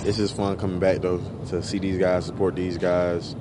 it's just fun coming back though to see these guys, support these guys.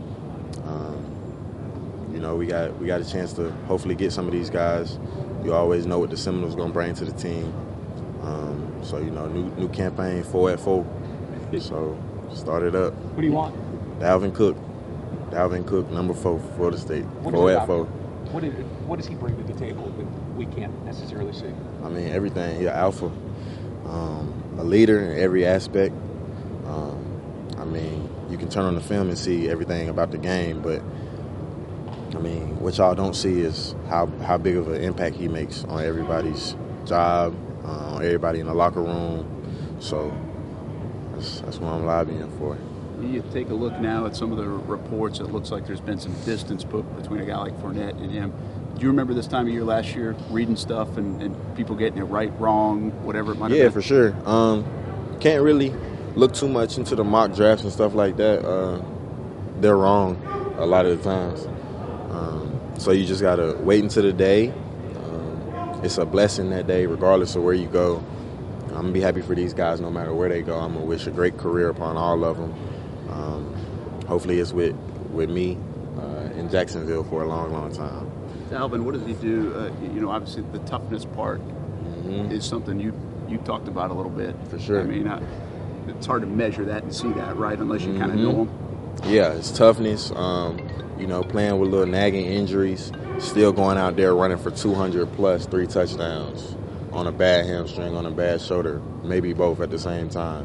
We got a chance to hopefully get some of these guys. You always know what the Seminoles going to bring to the team. So new campaign 4-4. So start it up. Who do you want? Dalvin Cook, number 4 for Florida State. 4-4. What does he bring to the table that we can't necessarily see? I mean, everything. He's an alpha, a leader in every aspect. I mean, you can turn on the film and see everything about the game, but I mean, what y'all don't see is how big of an impact he makes on everybody's job, on everybody in the locker room. So that's what I'm lobbying for. You take a look now at some of the reports. It looks like there's been some distance put between a guy like Fournette and him. Do you remember this time of year last year reading stuff and people getting it right, wrong, whatever it might have been? Yeah, for sure. Can't really look too much into the mock drafts and stuff like that. They're wrong a lot of the times. So you just got to wait until the day. It's a blessing that day, regardless of where you go. I'm going to be happy for these guys no matter where they go. I'm going to wish a great career upon all of them. Hopefully it's with me in Jacksonville for a long, long time. Alvin, what does he do? Obviously the toughness part is something you talked about a little bit. For sure. I mean, it's hard to measure that and see that, right, unless you kind of know him. Yeah, it's toughness. Playing with little nagging injuries, still going out there running for 200 plus 3 touchdowns on a bad hamstring, on a bad shoulder, maybe both at the same time.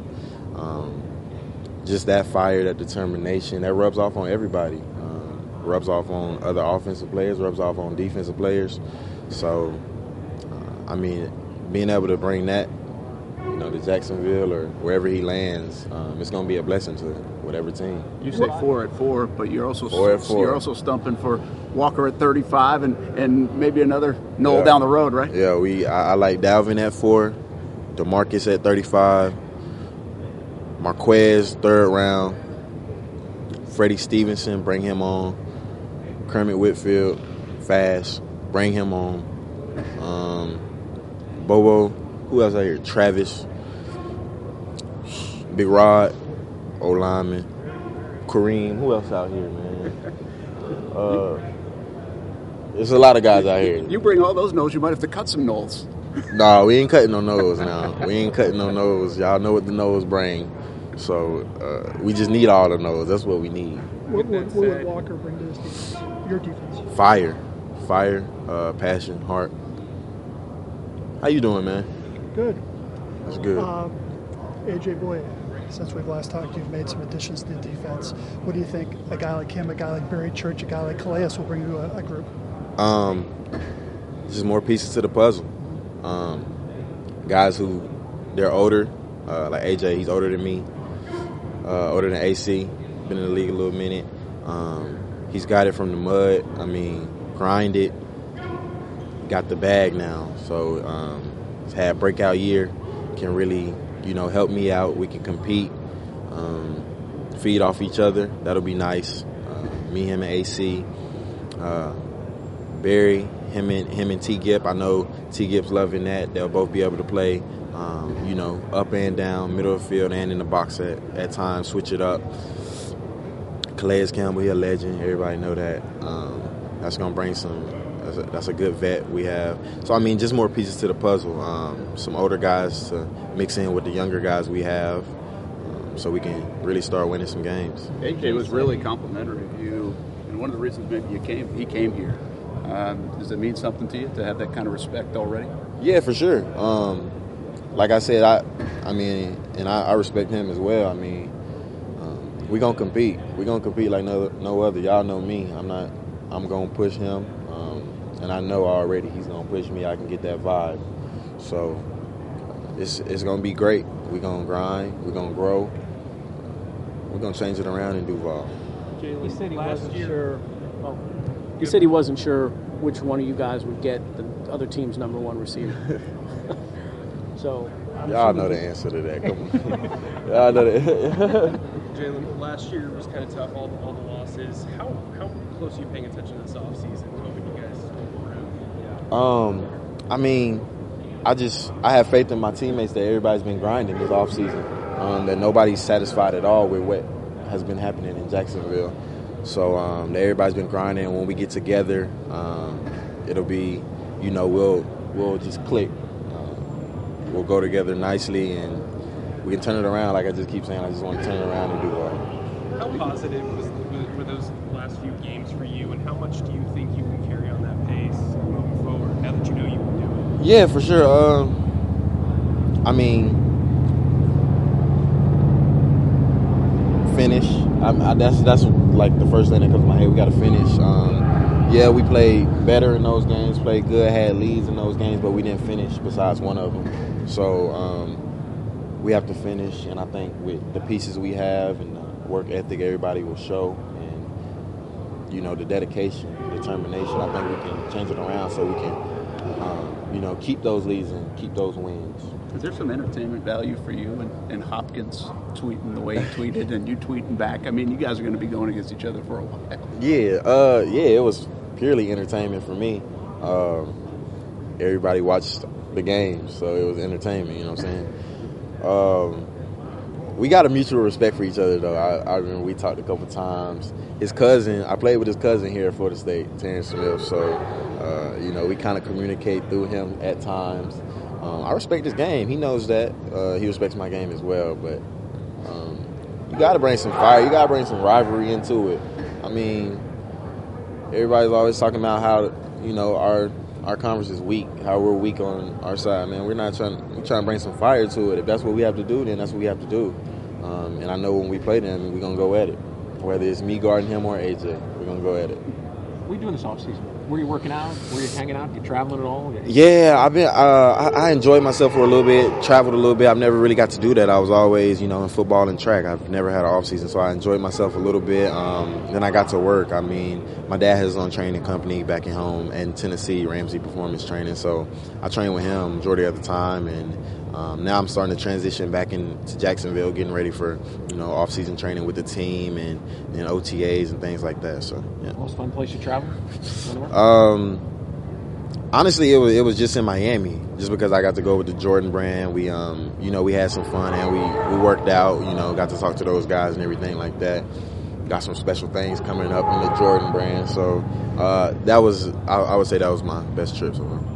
Just that fire, that determination, that rubs off on everybody. Rubs off on other offensive players, rubs off on defensive players. So, being able to bring that, to Jacksonville or wherever he lands, it's going to be a blessing to whatever team. You say 4-4, but you're also 4-4. You're also stumping for Walker at 35 and maybe another Noel down the road, right? Yeah, I like Dalvin at 4, DeMarcus at 35, Marquez 3rd round, Freddie Stevenson, bring him on, Kermit Whitfield, fast, bring him on, Bobo, who else out here? Travis, Big Rod, O-lineman, Kareem, who else out here, man? There's a lot of guys out here. You bring all those no's, you might have to cut some nose. No, we ain't cutting no nose now. We ain't cutting no nose. Y'all know what the nose bring. So we just need all the nose. That's what we need. What would Walker bring to this defense, your defense? Fire, passion, heart. How you doing, man? Good. That's good. AJ Boye, since we've last talked, you've made some additions to the defense. What do you think a guy like him, a guy like Barry Church, a guy like Calais will bring to a group? Just more pieces to the puzzle. Guys who, they're older, like AJ, he's older than me, older than AC, been in the league a little minute. He's got it from the mud. Grinded, got the bag now. So he's had a breakout year, can really, help me out. We can compete, feed off each other. That'll be nice. Me, him, and AC. Barry, him and T. Gip. I know T. Gip's loving that. They'll both be able to play, up and down, middle of the field, and in the box at times, switch it up. Calais Campbell, he a legend. Everybody know that. That's going to bring that's a good vet we have. So, just more pieces to the puzzle. Some older guys to mix in with the younger guys we have so we can really start winning some games. AJ was really complimentary of you, and one of the reasons maybe he came here. Does it mean something to you to have that kind of respect already? Yeah, for sure. Like I said, I respect him as well. We're going to compete. We're going to compete like no other. Y'all know me. I'm going to push him. And I know already he's going to push me. I can get that vibe. So it's going to be great. We're going to grind. We're going to grow. We're going to change it around in Duval. He said he wasn't sure. Oh, he said he wasn't sure which one of you guys would get the other team's number 1 receiver. So y'all know the answer to that. Come on. Y'all know that. Jalen, last year was kind of tough, all the losses. How close are you paying attention this offseason, hoping you guys improve? I have faith in my teammates that everybody's been grinding this offseason. that nobody's satisfied at all with what has been happening in Jacksonville. So everybody's been grinding. When we get together, it'll be, we'll just click. We'll go together nicely, and we can turn it around. Like I just keep saying, I just want to turn it around and do well. How positive were those last few games for you, and how much do you think you can carry on that pace moving forward now that you know you can do it? Yeah, for sure. Finish. That's like the first thing that comes to my head. We got to finish. Yeah, we played better in those games, played good, had leads in those games, but we didn't finish besides one of them. So we have to finish, and I think with the pieces we have and the work ethic, everybody will show, and the dedication, determination. I think we can change it around so we can, keep those leads and keep those wins. Is there some entertainment value for you and Hopkins tweeting the way he tweeted and you tweeting back? I mean, you guys are going to be going against each other for a while. Yeah, it was purely entertainment for me. Everybody watched the game, so it was entertainment, you know what I'm saying? We got a mutual respect for each other, though. I remember we talked a couple times. His cousin, I played with his cousin here at Florida State, Terrence Smith, so, we kind of communicate through him at times. I respect his game. He knows that. He respects my game as well, but you got to bring some fire. You got to bring some rivalry into it. I mean, everybody's always talking about how, our conference is weak, how we're weak on our side. Man, we're trying to bring some fire to it. If that's what we have to do, then that's what we have to do. And I know when we play them, we're going to go at it. Whether it's me guarding him or AJ, we're going to go at it. What are you doing this offseason? Were you working out? Were you hanging out? You traveling at all? Yeah, I've been. I enjoyed myself for a little bit. Traveled a little bit. I've never really got to do that. I was always, in football and track. I've never had an off season, so I enjoyed myself a little bit. Then I got to work. I mean, my dad has his own training company back at home in Tennessee, Ramsey Performance Training. So I train with him majority of the time, and now I'm starting to transition back into Jacksonville, getting ready for off season training with the team and OTAs and things like that. So yeah. Most fun place you travel? Honestly, it was just in Miami, just because I got to go with the Jordan brand. We we had some fun and we worked out. Got to talk to those guys and everything like that. Got some special things coming up in the Jordan brand. So that was, I would say, that was my best trip so far.